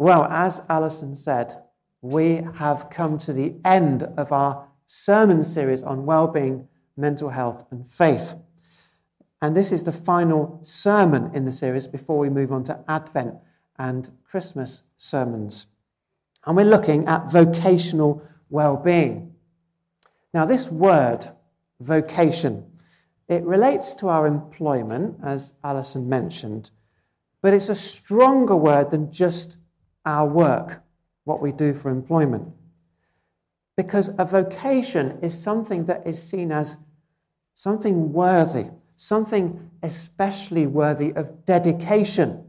Well, as Alison said, we have come to the end of our sermon series on well-being, mental health and faith. And this is the final sermon in the series before we move on to Advent and Christmas sermons. And we're looking at vocational well-being. Now, this word, vocation, it relates to our employment, as Alison mentioned, but it's a stronger word than just our work, what we do for employment. Because a vocation is something that is seen as something worthy, something especially worthy of dedication.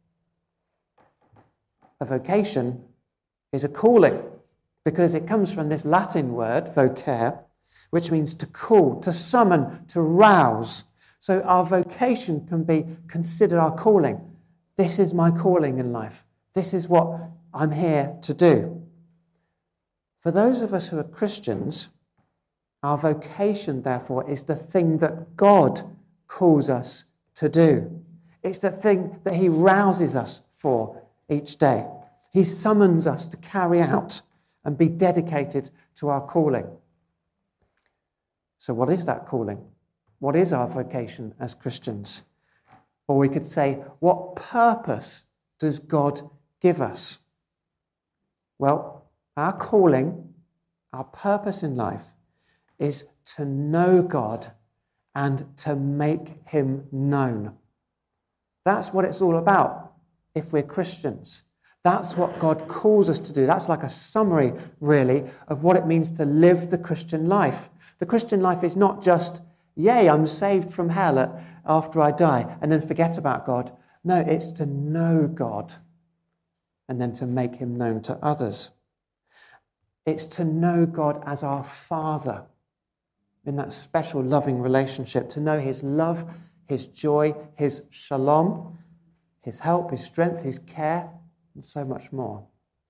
A vocation is a calling, because it comes from this Latin word, vocare, which means to call, to summon, to rouse. So our vocation can be considered our calling. This is my calling in life. This is what I'm here to do. For those of us who are Christians, our vocation, therefore, is the thing that God calls us to do. It's the thing that he rouses us for each day. He summons us to carry out and be dedicated to our calling. So what is that calling? What is our vocation as Christians? Or we could say, what purpose does God give us? Well, our calling, our purpose in life is to know God and to make him known. That's what it's all about if we're Christians. That's what God calls us to do. That's like a summary, really, of what it means to live the Christian life. The Christian life is not just, yay, I'm saved from hell after I die, and then forget about God. No, it's to know God and then to make him known to others. It's to know God as our Father in that special loving relationship, to know his love, his joy, his shalom, his help, his strength, his care, and so much more.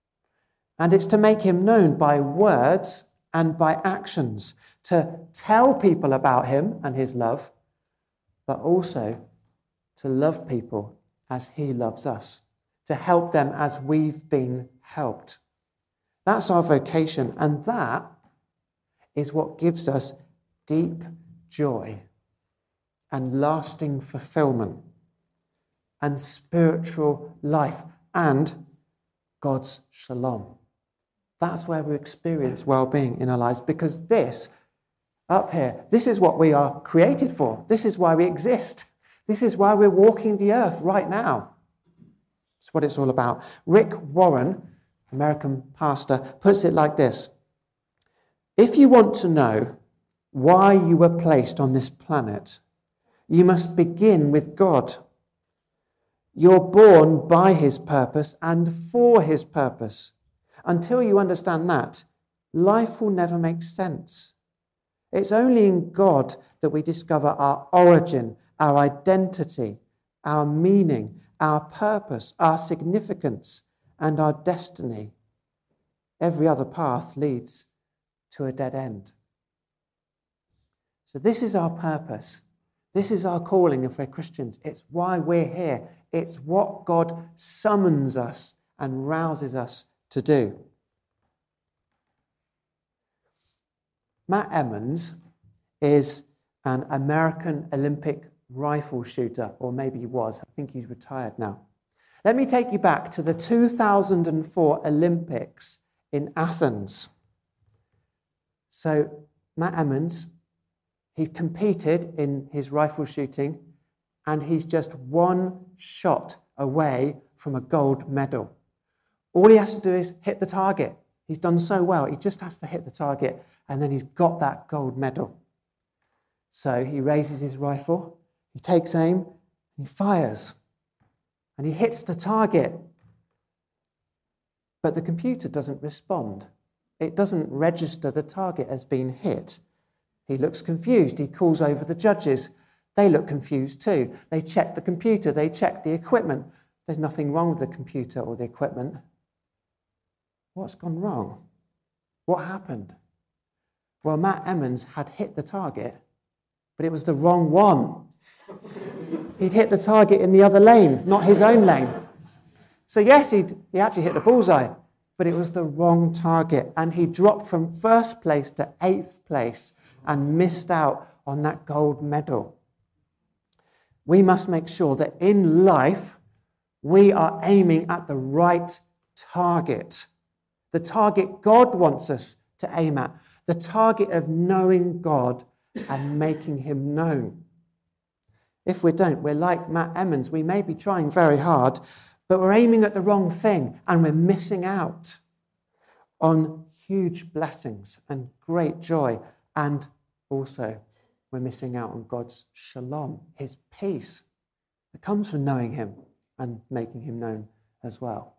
And it's to make him known by words and by actions, to tell people about him and his love, but also to love people as he loves us, to help them as we've been helped. That's our vocation, and that is what gives us deep joy and lasting fulfillment and spiritual life and God's shalom. That's where we experience well-being in our lives, because this, up here, this is what we are created for. This is why we exist. This is why we're walking the earth right now. That's what it's all about. Rick Warren, American pastor, puts it like this: if you want to know why you were placed on this planet, you must begin with God. You're born by his purpose and for his purpose. Until you understand that, life will never make sense. It's only in God that we discover our origin, our identity, our meaning, our purpose, our significance, and our destiny. Every other path leads to a dead end. So this is our purpose. This is our calling if we're Christians. It's why we're here. It's what God summons us and rouses us to do. Matt Emmons is an American Olympic rifle shooter, or maybe he was. I think he's retired now. Let me take you back to the 2004 Olympics in Athens. So Matt Emmons, he competed in his rifle shooting, and he's just one shot away from a gold medal. All he has to do is hit the target. He's done so well, he just has to hit the target, and then he's got that gold medal. So he raises his rifle, he takes aim, he fires, and he hits the target. But the computer doesn't respond. It doesn't register the target as being hit. He looks confused. He calls over the judges. They look confused too. They check the computer. They check the equipment. There's nothing wrong with the computer or the equipment. What's gone wrong? What happened? Well, Matt Emmons had hit the target, but it was the wrong one. He'd hit the target in the other lane, not his own lane. So yes, he actually hit the bullseye, but it was the wrong target. And he dropped from first place to 8th place and missed out on that gold medal. We must make sure that in life, we are aiming at the right target. The target God wants us to aim at. The target of knowing God and making him known. If we don't, we're like Matt Emmons. We may be trying very hard, but we're aiming at the wrong thing and we're missing out on huge blessings and great joy. And also, we're missing out on God's shalom, his peace that comes from knowing him and making him known as well.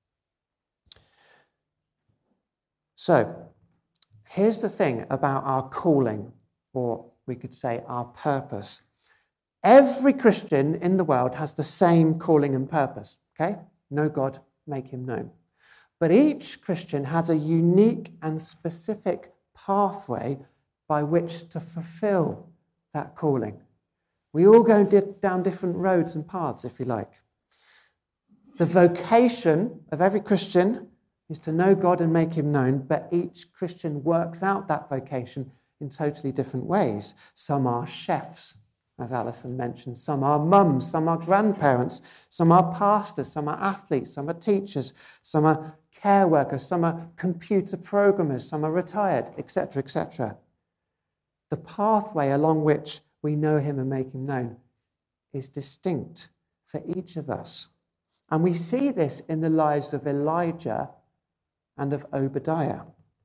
So, here's the thing about our calling, or we could say our purpose. Every Christian in the world has the same calling and purpose, okay? Know God, make him known. But each Christian has a unique and specific pathway by which to fulfill that calling. We all go down different roads and paths, if you like. The vocation of every Christian is to know God and make him known, but each Christian works out that vocation in totally different ways. Some are chefs, as Alison mentioned. Some are mums, some are grandparents, some are pastors, some are athletes, some are teachers, some are care workers, some are computer programmers, some are retired, etc., etc. The pathway along which we know him and make him known is distinct for each of us. And we see this in the lives of Elijah and of Obadiah.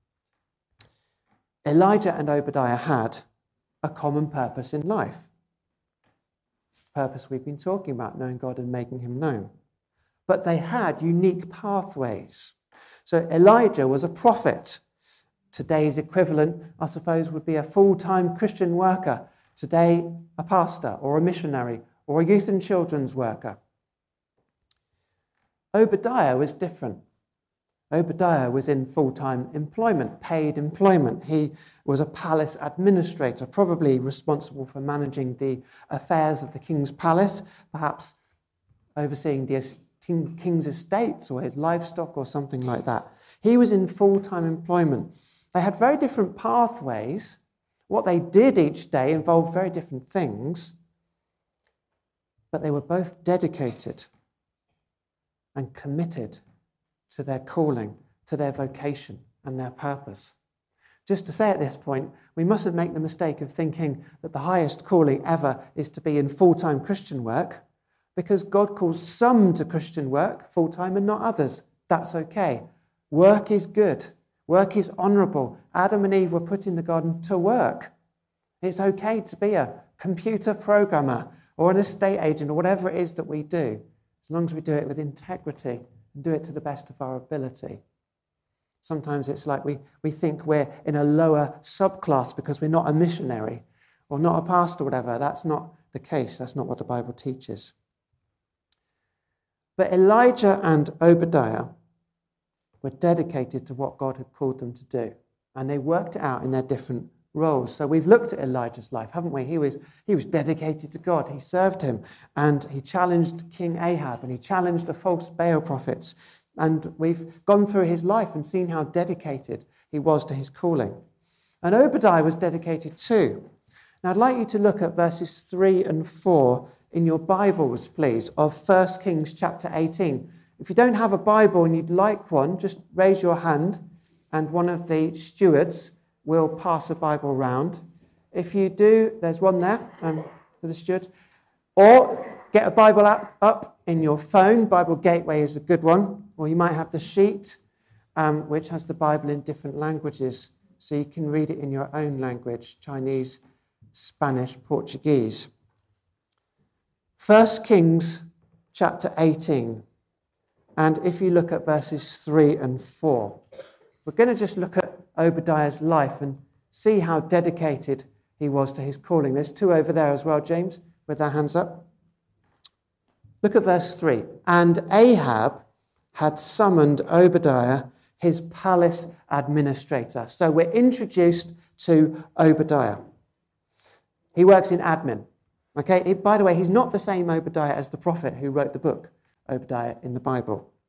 Elijah and Obadiah had a common purpose in life. Purpose we've been talking about, knowing God and making him known. But they had unique pathways. So Elijah was a prophet. Today's equivalent, I suppose, would be a full-time Christian worker. Today, a pastor or a missionary or a youth and children's worker. Obadiah was different. Obadiah was in full-time employment, paid employment. He was a palace administrator, probably responsible for managing the affairs of the king's palace, perhaps overseeing the king's estates or his livestock or something like that. He was in full-time employment. They had very different pathways. What they did each day involved very different things, but they were both dedicated and committed to their calling, to their vocation and their purpose. Just to say at this point, we mustn't make the mistake of thinking that the highest calling ever is to be in full-time Christian work, because God calls some to Christian work full-time and not others. That's okay. Work is good. Work is honourable. Adam and Eve were put in the garden to work. It's okay to be a computer programmer or an estate agent or whatever it is that we do, as long as we do it with integrity and do it to the best of our ability. Sometimes it's like we think we're in a lower subclass because we're not a missionary or not a pastor or whatever. That's not the case. That's not what the Bible teaches. But Elijah and Obadiah were dedicated to what God had called them to do, and they worked it out in their different roles. So we've looked at Elijah's life, haven't we? He was dedicated to God. He served him, and he challenged King Ahab, and he challenged the false Baal prophets. And we've gone through his life and seen how dedicated he was to his calling. And Obadiah was dedicated too. Now I'd like you to look at verses 3 and 4 in your Bibles, please, of 1 Kings chapter 18. If you don't have a Bible and you'd like one, just raise your hand and one of the stewards will pass a Bible round. If you do, there's one there for the stewards. Or get a Bible app up in your phone. Bible Gateway is a good one. Or you might have the sheet, which has the Bible in different languages, so you can read it in your own language, Chinese, Spanish, Portuguese. 1 Kings chapter 18. And if you look at verses 3 and 4, we're going to just look at Obadiah's life and see how dedicated he was to his calling. There's two over there as well, James, with their hands up. Look at verse 3. And Ahab had summoned Obadiah, his palace administrator. So we're introduced to Obadiah. He works in admin. Okay, by the way, he's not the same Obadiah as the prophet who wrote the book, Obadiah, in the Bible.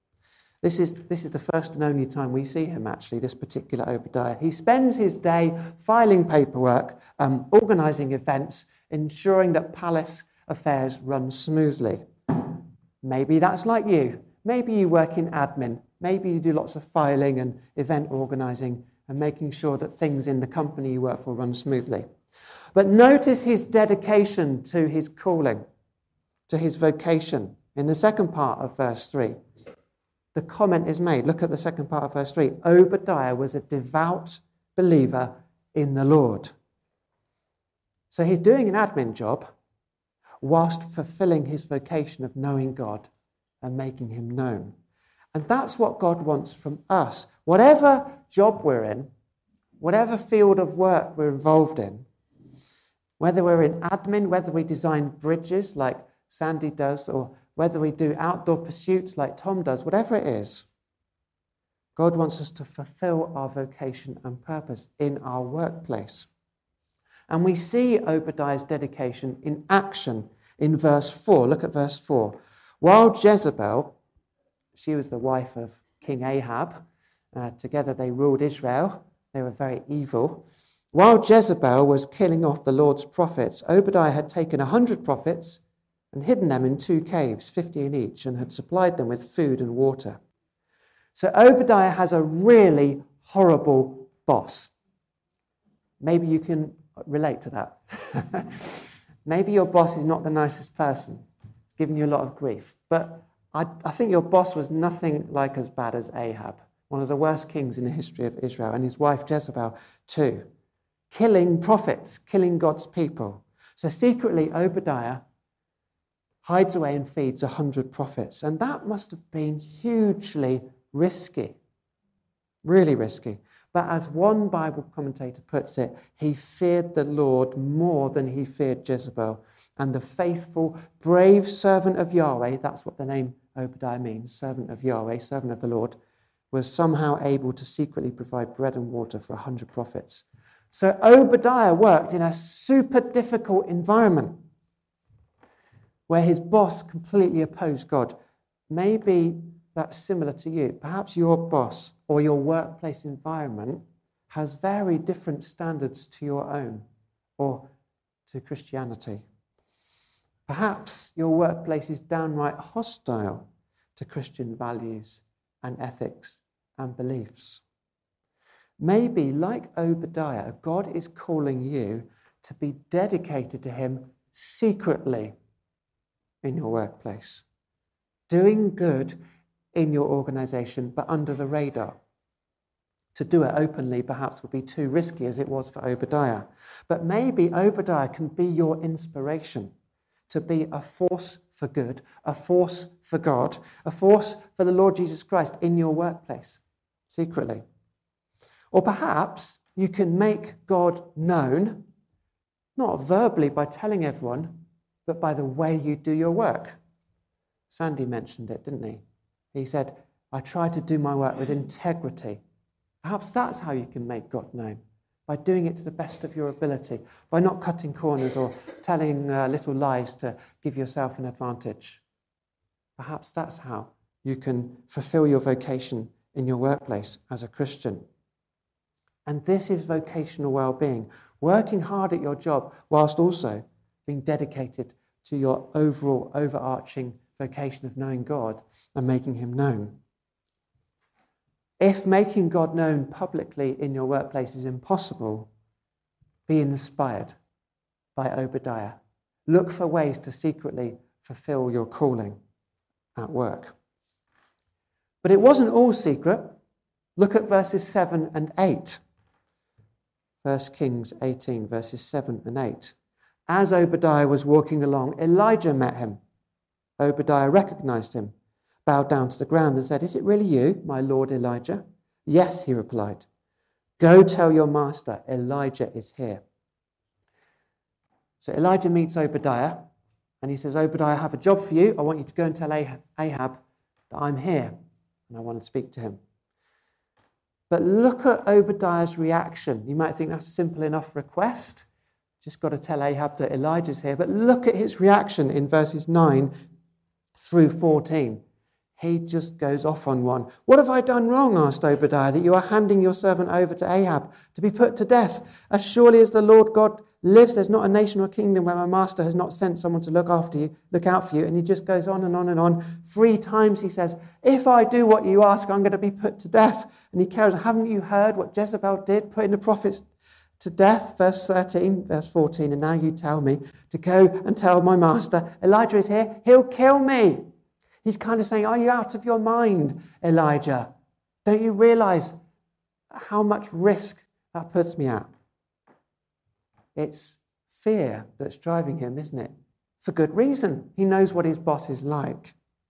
This is the first and only time we see him, actually, this particular Obadiah. He spends his day filing paperwork, organising events, ensuring that palace affairs run smoothly. Maybe that's like you. Maybe you work in admin. Maybe you do lots of filing and event organising and making sure that things in the company you work for run smoothly. But notice his dedication to his calling, to his vocation. In the second part of verse 3, the comment is made. Look at the second part of verse 3. Obadiah was a devout believer in the Lord. So he's doing an admin job whilst fulfilling his vocation of knowing God and making him known. And that's what God wants from us. Whatever job we're in, whatever field of work we're involved in, whether we're in admin, whether we design bridges like Sandy does, or whether we do outdoor pursuits like Tom does, whatever it is, God wants us to fulfill our vocation and purpose in our workplace. And we see Obadiah's dedication in action in verse 4. Look at verse 4. While Jezebel, she was the wife of King Ahab, together they ruled Israel. They were very evil. While Jezebel was killing off the Lord's prophets, Obadiah had taken 100 prophets and hidden them in 2 caves, 50 in each, and had supplied them with food and water. So Obadiah has a really horrible boss. Maybe you can relate to that. Maybe your boss is not the nicest person, giving you a lot of grief. But I think your boss was nothing like as bad as Ahab, one of the worst kings in the history of Israel, and his wife Jezebel too. Killing prophets, killing God's people. So secretly, Obadiah hides away and feeds 100 prophets. And that must have been hugely risky, really risky. But as one Bible commentator puts it, he feared the Lord more than he feared Jezebel. And the faithful, brave servant of Yahweh, that's what the name Obadiah means, servant of Yahweh, servant of the Lord, was somehow able to secretly provide bread and water for 100 prophets. So Obadiah worked in a super difficult environment where his boss completely opposed God. Maybe that's similar to you. Perhaps your boss or your workplace environment has very different standards to your own or to Christianity. Perhaps your workplace is downright hostile to Christian values and ethics and beliefs. Maybe, like Obadiah, God is calling you to be dedicated to him secretly in your workplace, doing good in your organization, but under the radar. To do it openly perhaps would be too risky, as it was for Obadiah. But maybe Obadiah can be your inspiration to be a force for good, a force for God, a force for the Lord Jesus Christ in your workplace, secretly. Or perhaps you can make God known, not verbally by telling everyone, but by the way you do your work. Sandy mentioned it, didn't he? He said, I try to do my work with integrity. Perhaps that's how you can make God known, by doing it to the best of your ability, by not cutting corners or telling little lies to give yourself an advantage. Perhaps that's how you can fulfill your vocation in your workplace as a Christian. And this is vocational well-being, working hard at your job whilst also being dedicated to your overall overarching vocation of knowing God and making him known. If making God known publicly in your workplace is impossible, be inspired by Obadiah. Look for ways to secretly fulfill your calling at work. But it wasn't all secret. Look at verses 7 and 8. 1 Kings 18, verses 7 and 8. As Obadiah was walking along, Elijah met him. Obadiah recognized him, bowed down to the ground and said, Is it really you, my lord Elijah? Yes, he replied. Go tell your master, Elijah is here. So Elijah meets Obadiah and he says, Obadiah, I have a job for you. I want you to go and tell Ahab that I'm here and I want to speak to him. But look at Obadiah's reaction. You might think that's a simple enough request. Just got to tell Ahab that Elijah's here. But look at his reaction in verses 9 through 14. he just goes off on one. "What have I done wrong?" asked Obadiah, "that you are handing your servant over to Ahab to be put to death? As surely as the Lord God lives, there's not a nation or kingdom where my master has not sent someone to look out for you." And he just goes on and on and on. 3 times he says, "If I do what you ask, I'm going to be put to death." And he carries on, "Haven't you heard what Jezebel did, putting the prophets to death?" Verse 13, verse 14, "And now you tell me to go and tell my master, Elijah is here, he'll kill me." He's kind of saying, "Are you out of your mind, Elijah? Don't you realize how much risk that puts me at?" It's fear that's driving him, isn't it? For good reason. He knows what his boss is like.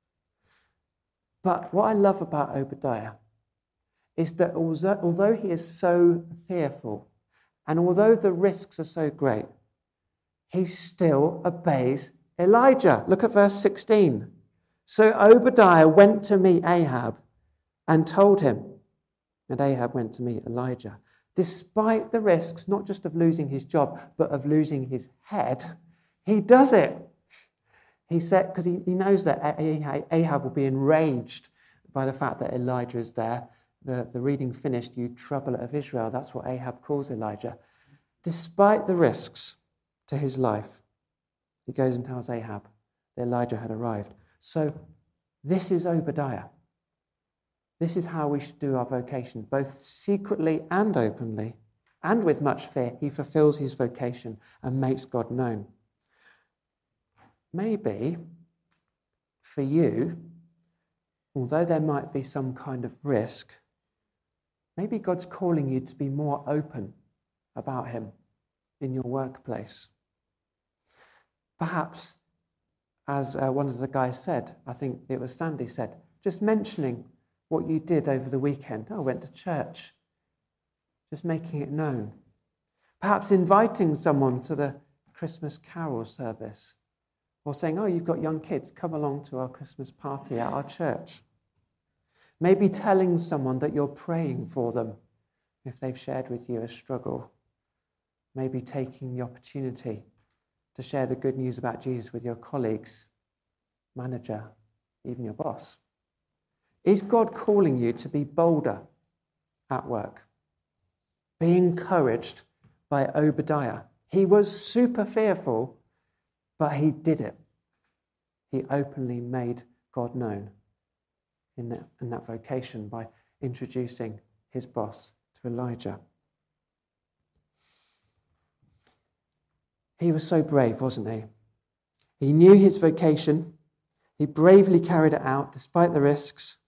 But what I love about Obadiah is that although he is so fearful, and although the risks are so great, he still obeys Elijah. Look at verse 16. "So Obadiah went to meet Ahab and told him," and Ahab went to meet Elijah. Despite the risks, not just of losing his job, but of losing his head, he does it. He said, because he knows that Ahab will be enraged by the fact that Elijah is there. The reading finished, "You trouble of Israel." That's what Ahab calls Elijah. Despite the risks to his life, he goes and tells Ahab that Elijah had arrived. So this is Obadiah. This is how we should do our vocation, both secretly and openly, and with much fear. He fulfills his vocation and makes God known. Maybe for you, although there might be some kind of risk, maybe God's calling you to be more open about him in your workplace. Perhaps, as one of the guys said, I think it was Sandy said, just mentioning what you did over the weekend. "Oh, I went to church." Just making it known. Perhaps inviting someone to the Christmas carol service, or saying, "Oh, you've got young kids, come along to our Christmas party at our church." Maybe telling someone that you're praying for them if they've shared with you a struggle. Maybe taking the opportunity to share the good news about Jesus with your colleagues, manager, even your boss. Is God calling you to be bolder at work? Be encouraged by Obadiah. He was super fearful, but he did it. He openly made God known in that vocation by introducing his boss to Elijah. He was so brave, wasn't he? He knew his vocation. He bravely carried it out despite the risks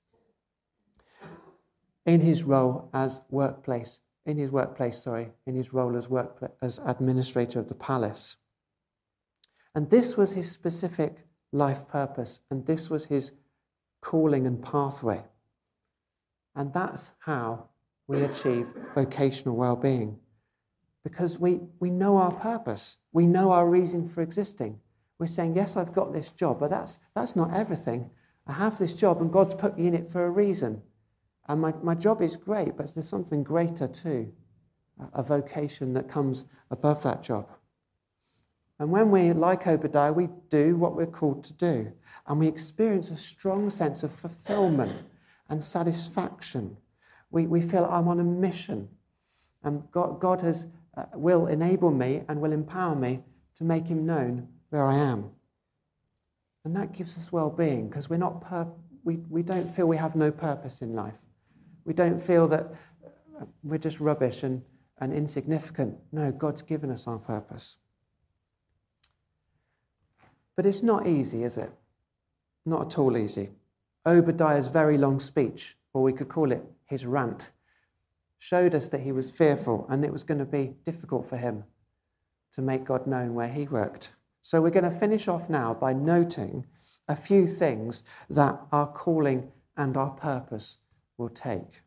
in his role as in his role as administrator of the palace. And this was his specific life purpose, and this was his calling and pathway. And that's how we achieve vocational well-being. Because we know our purpose. We know our reason for existing. We're saying, yes, I've got this job, but that's not everything. I have this job and God's put me in it for a reason. And my job is great, but there's something greater too. A vocation that comes above that job. And when we, like Obadiah, we do what we're called to do. And we experience a strong sense of fulfillment and satisfaction. We feel I'm on a mission. And God will enable me and will empower me to make him known where I am. And that gives us well-being, because we don't feel we have no purpose in life. We don't feel that we're just rubbish and insignificant. No, God's given us our purpose. But it's not easy, is it? Not at all easy. Obadiah's very long speech, or we could call it his rant, showed us that he was fearful and it was going to be difficult for him to make God known where he worked. So we're going to finish off now by noting a few things that our calling and our purpose will take.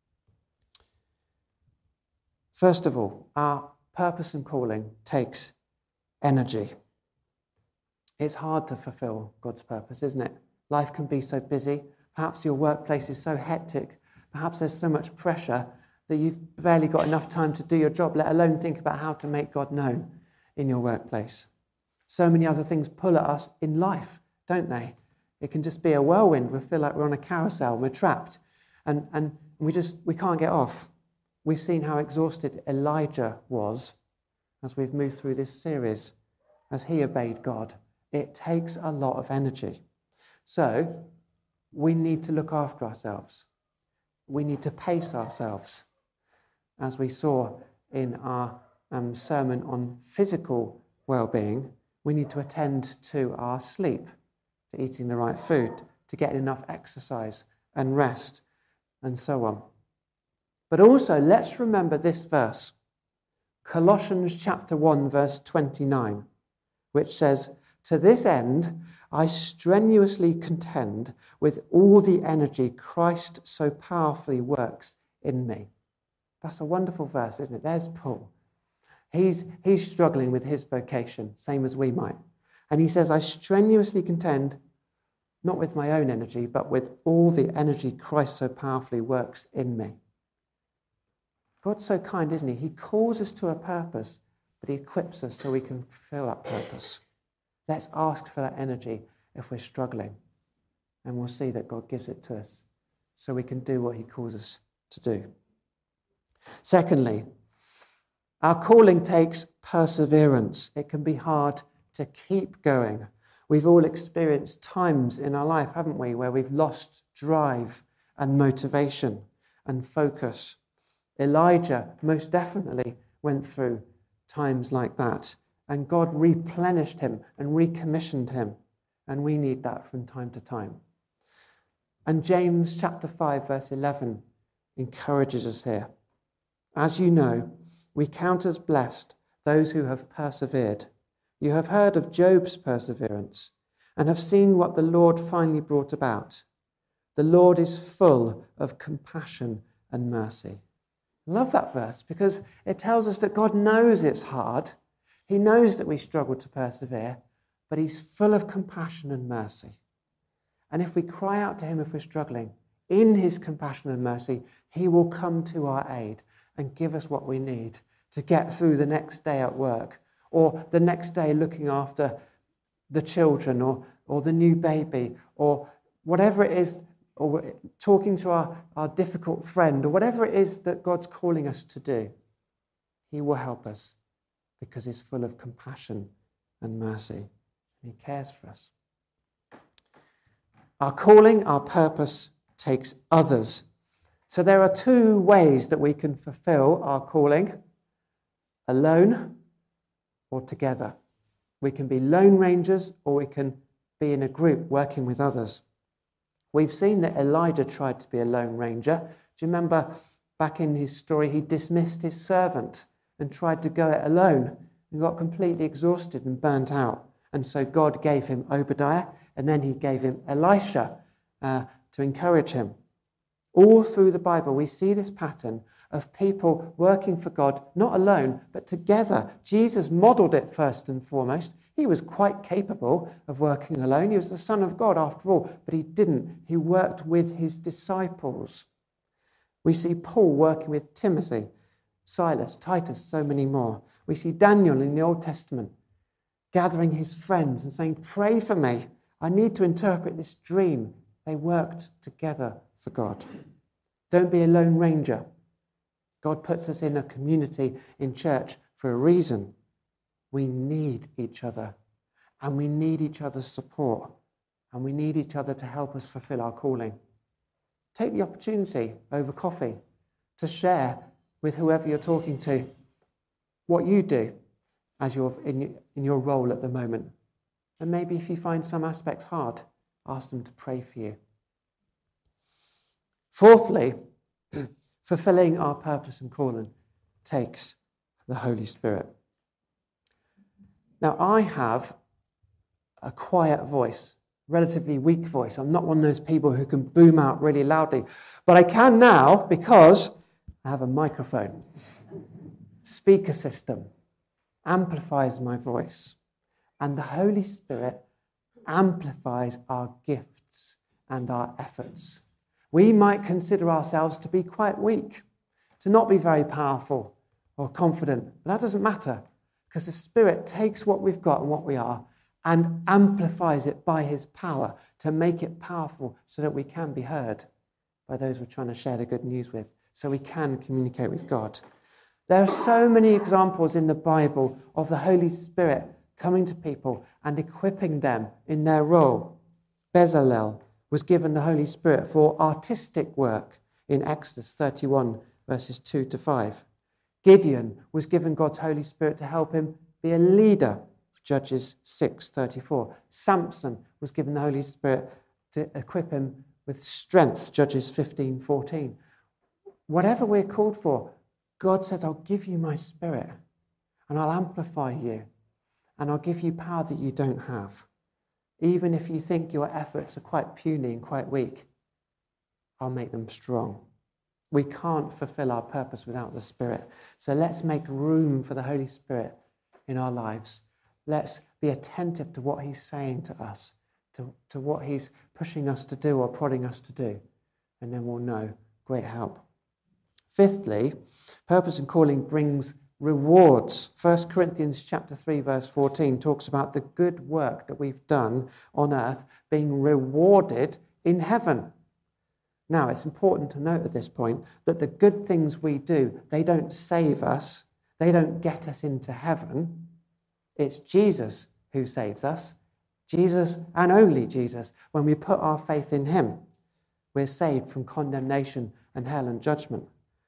First of all, our purpose and calling takes energy. It's hard to fulfill God's purpose, isn't it? Life can be so busy. Perhaps your workplace is so hectic. Perhaps there's so much pressure that you've barely got enough time to do your job, let alone think about how to make God known in your workplace. So many other things pull at us in life, don't they? It can just be a whirlwind. We feel like we're on a carousel and we're trapped. And we can't get off. We've seen how exhausted Elijah was as we've moved through this series, as he obeyed God. It takes a lot of energy. So we need to look after ourselves. We need to pace ourselves. As we saw in our sermon on physical well-being, we need to attend to our sleep, to eating the right food, to getting enough exercise and rest, and so on. But also, let's remember this verse, Colossians chapter 1, verse 29, which says, "To this end, I strenuously contend with all the energy Christ so powerfully works in me." That's a wonderful verse, isn't it? There's Paul. He's struggling with his vocation, same as we might. And he says, "I strenuously contend, not with my own energy, but with all the energy Christ so powerfully works in me." God's so kind, isn't he? He calls us to a purpose, but he equips us so we can fulfill that purpose. Let's ask for that energy if we're struggling, and we'll see that God gives it to us so we can do what he calls us to do. Secondly, our calling takes perseverance. It can be hard to keep going. We've all experienced times in our life, haven't we, where we've lost drive and motivation and focus. Elijah most definitely went through times like that, and God replenished him and recommissioned him, and we need that from time to time. And James chapter 5, verse 11 encourages us here. "As you know, we count as blessed those who have persevered. You have heard of Job's perseverance and have seen what the Lord finally brought about. The Lord is full of compassion and mercy." I love that verse because it tells us that God knows it's hard. He knows that we struggle to persevere, but he's full of compassion and mercy. And if we cry out to him if we're struggling, in his compassion and mercy, he will come to our aid and give us what we need to get through the next day at work, or the next day looking after the children, or the new baby, or whatever it is, or talking to our difficult friend, or whatever it is that God's calling us to do. He will help us because he's full of compassion and mercy. And he cares for us. Our calling, our purpose takes others. So there are two ways that we can fulfill our calling: alone or together. We can be lone rangers, or we can be in a group working with others. We've seen that Elijah tried to be a lone ranger. Do you remember back in his story, he dismissed his servant and tried to go it alone and got completely exhausted and burnt out. And so God gave him Obadiah, and then he gave him Elisha to encourage him. All through the Bible, we see this pattern of people working for God, not alone, but together. Jesus modeled it first and foremost. He was quite capable of working alone. He was the Son of God after all, but he didn't. He worked with his disciples. We see Paul working with Timothy, Silas, Titus, so many more. We see Daniel in the Old Testament gathering his friends and saying, "Pray for me. I need to interpret this dream." They worked together for God. Don't be a lone ranger. God puts us in a community in church for a reason. We need each other, and we need each other's support, and we need each other to help us fulfill our calling. Take the opportunity over coffee to share with whoever you're talking to what you do as you're in your role at the moment. And maybe if you find some aspects hard, ask them to pray for you. Fourthly, fulfilling our purpose and calling takes the Holy Spirit. Now, I have a quiet voice, relatively weak voice. I'm not one of those people who can boom out really loudly, but I can now because I have a microphone. Speaker system amplifies my voice, and the Holy Spirit amplifies our gifts and our efforts. We might consider ourselves to be quite weak, to not be very powerful or confident, but that doesn't matter, because the Spirit takes what we've got and what we are and amplifies it by his power to make it powerful so that we can be heard by those we're trying to share the good news with, so we can communicate with God. There are so many examples in the Bible of the Holy Spirit coming to people and equipping them in their role. Bezalel was given the Holy Spirit for artistic work in Exodus 31, verses 2 to 5. Gideon was given God's Holy Spirit to help him be a leader, Judges 6:34. Samson was given the Holy Spirit to equip him with strength, Judges 15:14. Whatever we're called for, God says, I'll give you my Spirit and I'll amplify you and I'll give you power that you don't have. Even if you think your efforts are quite puny and quite weak, I'll make them strong. We can't fulfill our purpose without the Spirit. So let's make room for the Holy Spirit in our lives. Let's be attentive to what he's saying to us, to what he's pushing us to do or prodding us to do. And then we'll know great help. Fifthly, purpose and calling brings rewards. 1 Corinthians chapter 3, verse 14 talks about the good work that we've done on earth being rewarded in heaven. Now, it's important to note at this point that the good things we do, they don't save us. They don't get us into heaven. It's Jesus who saves us. Jesus and only Jesus. When we put our faith in him, we're saved from condemnation and hell and judgment.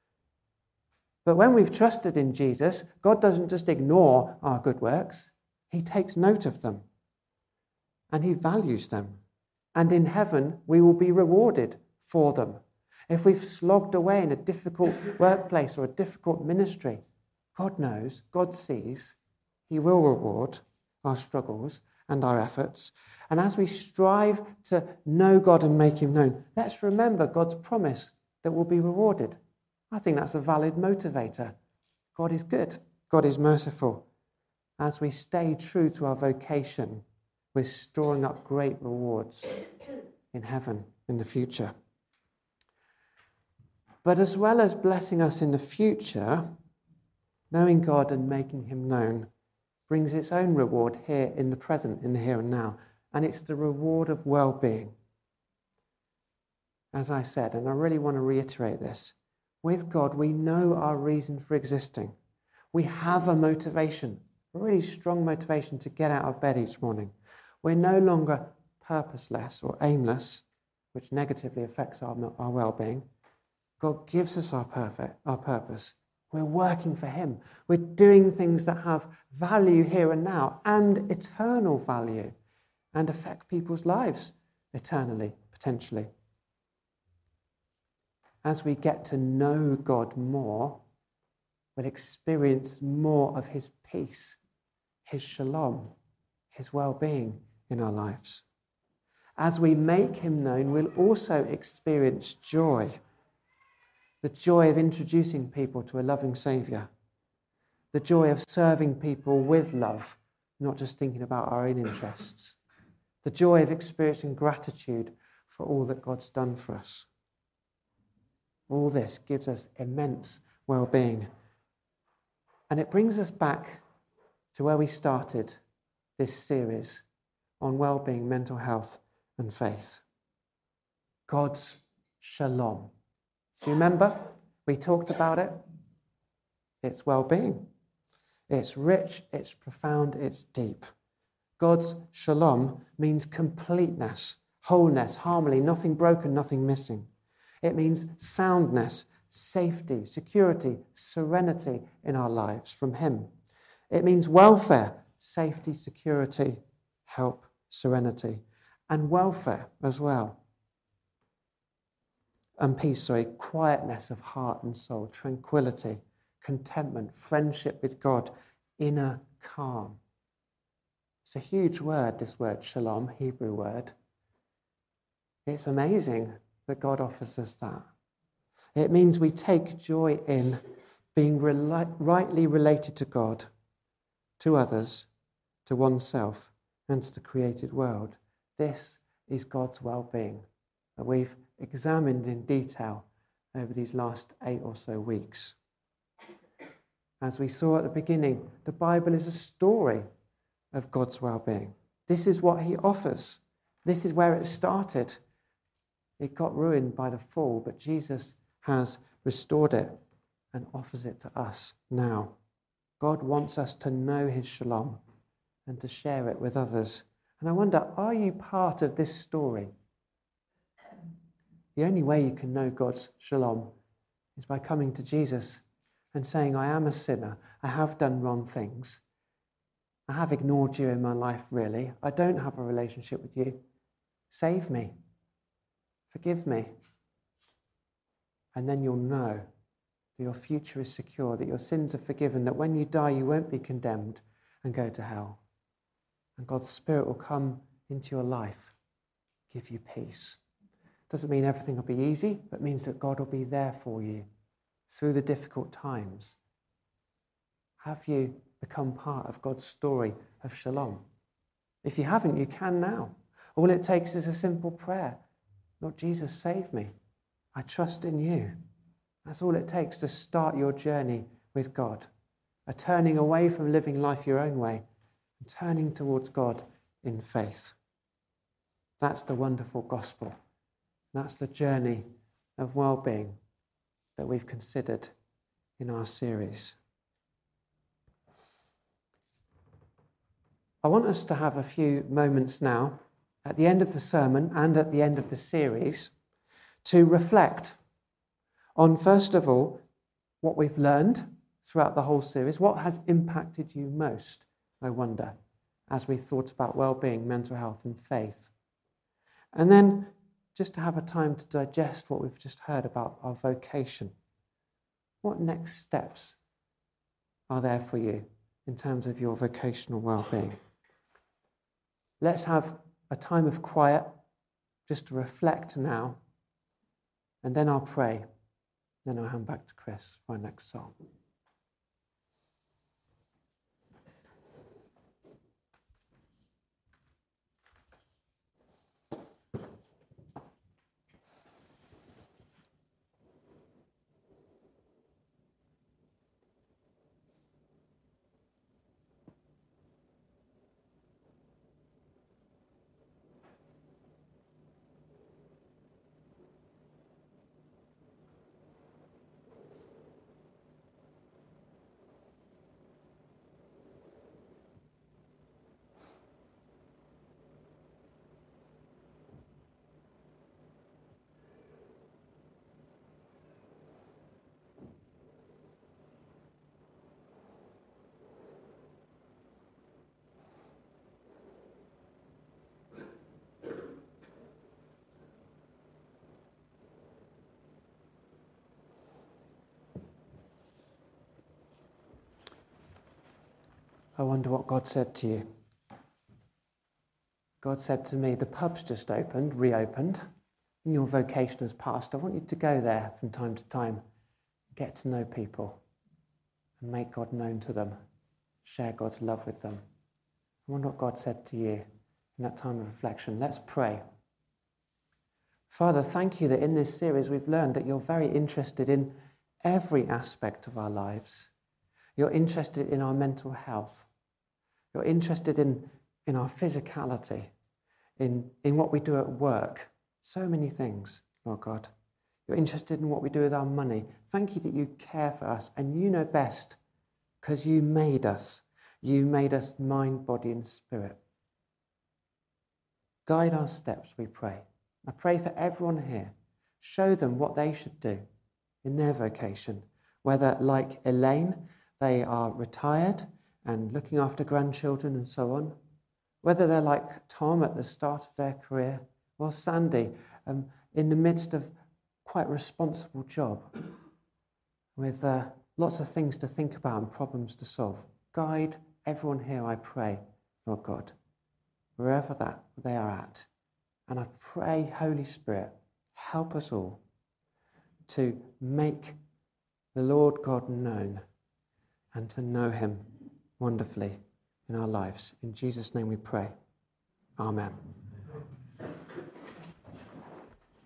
But when we've trusted in Jesus, God doesn't just ignore our good works. He takes note of them and he values them. And in heaven, we will be rewarded for them. If we've slogged away in a difficult workplace or a difficult ministry, God knows, God sees, he will reward our struggles and our efforts. And as we strive to know God and make him known, let's remember God's promise that we'll be rewarded. I think that's a valid motivator. God is good. God is merciful. As we stay true to our vocation, we're storing up great rewards in heaven in the future. But as well as blessing us in the future, knowing God and making him known brings its own reward here in the present, in the here and now. And it's the reward of well-being. As I said, and I really want to reiterate this, with God, we know our reason for existing. We have a motivation, a really strong motivation to get out of bed each morning. We're no longer purposeless or aimless, which negatively affects our well-being. God gives us our purpose. We're working for him. We're doing things that have value here and now and eternal value and affect people's lives eternally, potentially. As we get to know God more, we'll experience more of his peace, his shalom, his well-being in our lives. As we make him known, we'll also experience joy. The joy of introducing people to a loving Saviour. The joy of serving people with love, not just thinking about our own interests. The joy of experiencing gratitude for all that God's done for us. All this gives us immense well-being. And it brings us back to where we started this series on well-being, mental health and faith. God's shalom. Do you remember? We talked about it. It's well-being. It's rich, it's profound, it's deep. God's shalom means completeness, wholeness, harmony, nothing broken, nothing missing. It means soundness, safety, security, serenity in our lives from him. It means welfare, safety, security, help, serenity, and welfare as well. And peace, quietness of heart and soul, tranquility, contentment, friendship with God, inner calm. It's a huge word, this word, shalom, Hebrew word. It's amazing that God offers us that. It means we take joy in being rightly related to God, to others, to oneself, and to the created world. This is God's well-being that we've examined in detail over these last 8 or so weeks. As we saw at the beginning, the Bible is a story of God's well-being. This is what he offers. This is where it started. It got ruined by the fall, but Jesus has restored it and offers it to us now. God wants us to know his shalom and to share it with others. And I wonder, are you part of this story? The only way you can know God's shalom is by coming to Jesus and saying, I am a sinner. I have done wrong things. I have ignored you in my life, really. I don't have a relationship with you. Save me. Forgive me. And then you'll know that your future is secure, that your sins are forgiven, that when you die, you won't be condemned and go to hell. And God's Spirit will come into your life, give you peace. Doesn't mean everything will be easy, but means that God will be there for you through the difficult times. Have you become part of God's story of shalom? If you haven't, you can now. All it takes is a simple prayer. Lord Jesus, save me. I trust in you. That's all it takes to start your journey with God. A turning away from living life your own way and turning towards God in faith. That's the wonderful gospel. That's the journey of well-being that we've considered in our series. I want us to have a few moments now at the end of the sermon and at the end of the series to reflect on, first of all, what we've learned throughout the whole series. What has impacted you most, I wonder, as we thought about well-being, mental health and faith. And then just to have a time to digest what we've just heard about our vocation. What next steps are there for you in terms of your vocational well-being? Let's have a time of quiet just to reflect now, and then I'll pray. Then I'll hand back to Chris for our next song. I wonder what God said to you. God said to me, the pub's just reopened, in your vocation as pastor. I want you to go there from time to time, get to know people, and make God known to them, share God's love with them. I wonder what God said to you in that time of reflection. Let's pray. Father, thank you that in this series we've learned that you're very interested in every aspect of our lives. You're interested in our mental health. You're interested in our physicality, in what we do at work. So many things, Lord God. You're interested in what we do with our money. Thank you that you care for us and you know best because you made us. You made us mind, body and spirit. Guide our steps, we pray. I pray for everyone here. Show them what they should do in their vocation, whether like Elaine, they are retired and looking after grandchildren and so on, whether they're like Tom at the start of their career, or Sandy in the midst of quite a responsible job with lots of things to think about and problems to solve. Guide everyone here, I pray, Lord God, wherever that they are at. And I pray, Holy Spirit, help us all to make the Lord God known and to know him wonderfully in our lives. In Jesus' name we pray. Amen.